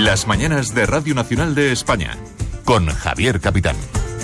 Las mañanas de Radio Nacional de España, con Javier Capitán.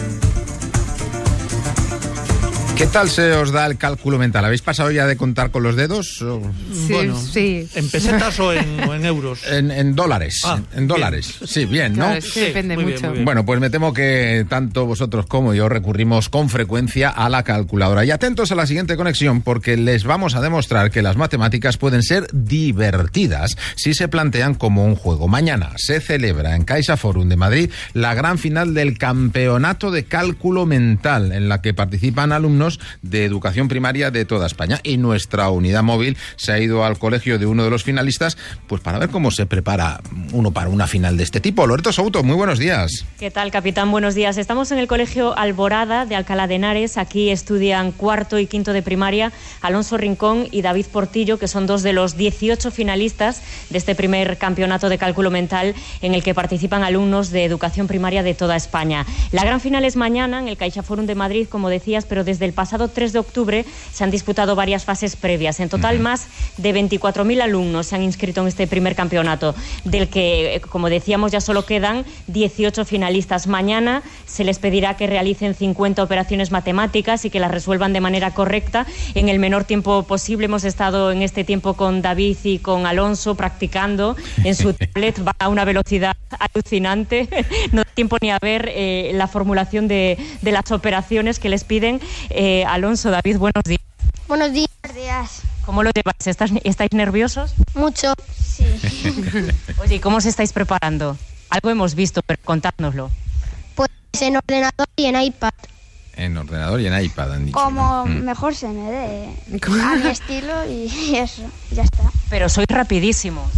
¿Qué tal se os da el cálculo mental? ¿Habéis pasado ya de contar con los dedos? Sí, bueno, sí. ¿En pesetas o en euros? En dólares. En dólares. Bien. Sí, bien, ¿no? Claro, es que depende muy mucho. bien, muy bien. Bueno, pues me temo que tanto vosotros como yo recurrimos con frecuencia a la calculadora. Y atentos a la siguiente conexión, porque les vamos a demostrar que las matemáticas pueden ser divertidas si se plantean como un juego. Mañana se celebra en CaixaForum de Madrid la gran final del Campeonato de Cálculo Mental, en la que participan alumnos de educación primaria de toda España. Y nuestra unidad móvil se ha ido al colegio de uno de los finalistas, pues para ver cómo se prepara uno para una final de este tipo. Loreto Souto, muy buenos días. ¿Qué tal, capitán? Buenos días. Estamos en el colegio Alborada de Alcalá de Henares. Aquí estudian cuarto y quinto de primaria Alonso Rincón y David Portillo, que son dos de los 18 finalistas de este primer campeonato de cálculo mental en el que participan alumnos de educación primaria de toda España. La gran final es mañana en el CaixaForum de Madrid, como decías, pero desde el pasado 3 de octubre se han disputado varias fases previas. En total, más de 24.000 alumnos se han inscrito en este primer campeonato, del que, como decíamos, ya solo quedan 18 finalistas. Mañana se les pedirá que realicen 50 operaciones matemáticas y que las resuelvan de manera correcta en el menor tiempo posible. Hemos estado en este tiempo con David y con Alonso practicando en su tablet. Va a una velocidad alucinante. No da tiempo ni a ver la formulación de las operaciones que les piden. Alonso, David, buenos días. Buenos días. ¿Cómo lo lleváis? ¿Estáis nerviosos? Mucho. Sí. Oye, ¿y cómo os estáis preparando? Algo hemos visto, pero contádnoslo. Pues en ordenador y en iPad. En ordenador y en iPad han dicho. Como mejor se me dé. A mi estilo y eso. Ya está. Pero sois rapidísimos.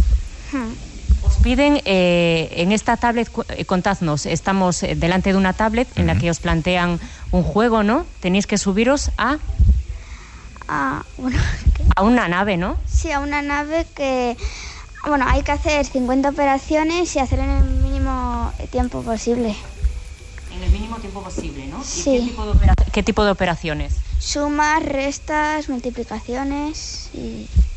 Os piden en esta tablet, contadnos, estamos delante de una tablet en la que os plantean un juego, ¿no? Tenéis que subiros a una nave, ¿no? Sí, a una nave que... Bueno, hay que hacer 50 operaciones y hacer en el mínimo tiempo posible. En el mínimo tiempo posible, ¿no? Sí. ¿Y qué tipo de operaciones? Sumas, restas, multiplicaciones y...